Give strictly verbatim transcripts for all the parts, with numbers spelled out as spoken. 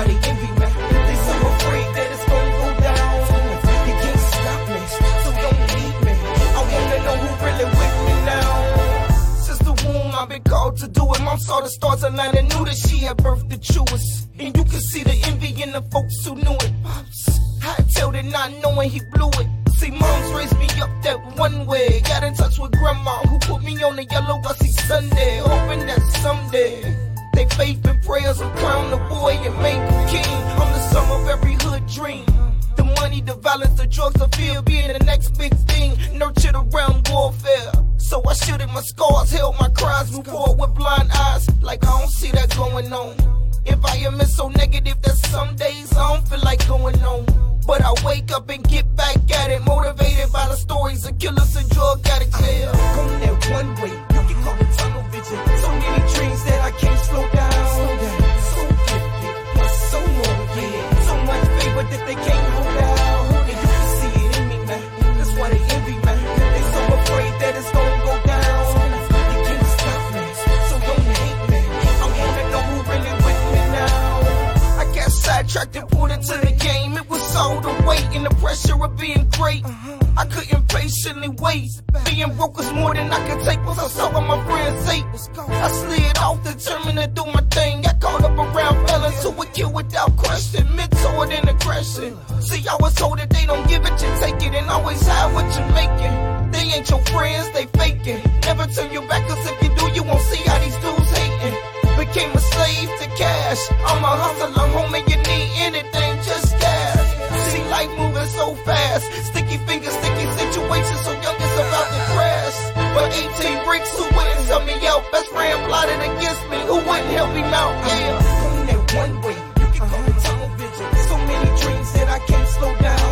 they envy me. They so afraid that it's gonna go down. You can't stop me, so don't hate me. I wanna know who really with me now. Since the womb I've been called to do it. Mom saw the stars align and knew that she had birthed the truest. And you can see the envy in the folks who knew it. Pops, I tell that not knowing he blew it. See, moms raised me up that one way. Got in touch with grandma who put me on the yellow busty Sunday, hoping that someday they faith and prayers will crown the boy and make him king. I'm the sum of every hood dream. The money, the violence, the drugs, the fear being the next big thing. Nurtured around warfare. So I shielded my scars, held my cries, moved forward with blind eyes, like I don't see that going on. Environment so negative that some days I don't feel like going on. But I wake up and get back at it, motivated by the stories of killers and drug addicts. Yeah, going that one way, you can call it tunnel vision. So many dreams that I can't slow down. Slow down. So gifted, plus so motivated. So much favor that they can't hold out. And you can see it in me, man. That's why they envy, man. They so afraid that it's gonna go down. You can't stop me, so don't hate me. I wanna know who really with me now. I got sidetracked and pulled into the game. It was all the weight and the pressure of being great. I couldn't patiently wait. Being broke was more than I could take. Once I saw what my friends ate, I slid off, determined to do my thing. I caught up around fellas who would kill without question, mentored in aggression. See, I was told that they don't give it, you take it, and always hide what you're making. They ain't your friends, they faking. Never turn your back, cause if you do, you won't see how these dudes hating. Became a slave to cash. I'm a hustler, homie, you need anything, just ask. See life moving so fast. Sticky fingers, sticky situations, so young it's about to crash. But eighteen bricks, who wouldn't sell me out? Best friend plotted against me, who wouldn't help me out? Yeah, going that one way, you can call it tunnel vision. So many dreams that I can't slow down.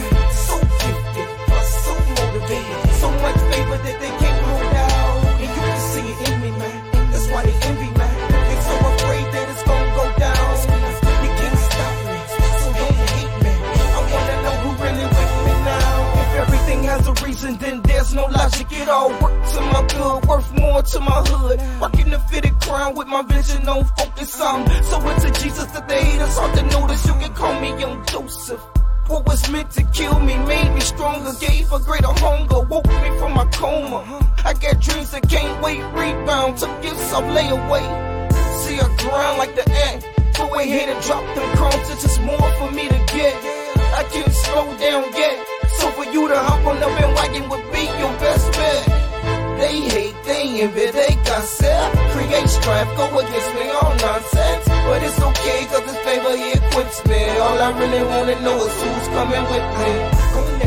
So gifted, plus so motivated. So much favor that they can't hold out. And you can see it in me, man. That's why they envy, man. They're so afraid that it's gonna go down. You can't stop me, so don't hate me. I wanna know who really with me now. If everything has a reason, then there's no logic. It all work to my good, worth more to my hood. Rocking the fitted crown with my vision on focus on. So it's to Jesus that the haters hard to notice. You can call me Young Joseph. What was meant to kill me made me stronger, gave a greater hunger, woke me from my coma. I got dreams that can't wait, rebound, took gifts off layaway. See I grind like the ant, go ahead and drop them crumbs, it's just more for me to get. I can't slow down yet, so for you to hop on the bandwagon would be your best bet. They hate, they envy, they gossip, create strife, go against me, all nonsense. But it's okay, cause this favor, he equips me. All I really wanna know is who's coming with me.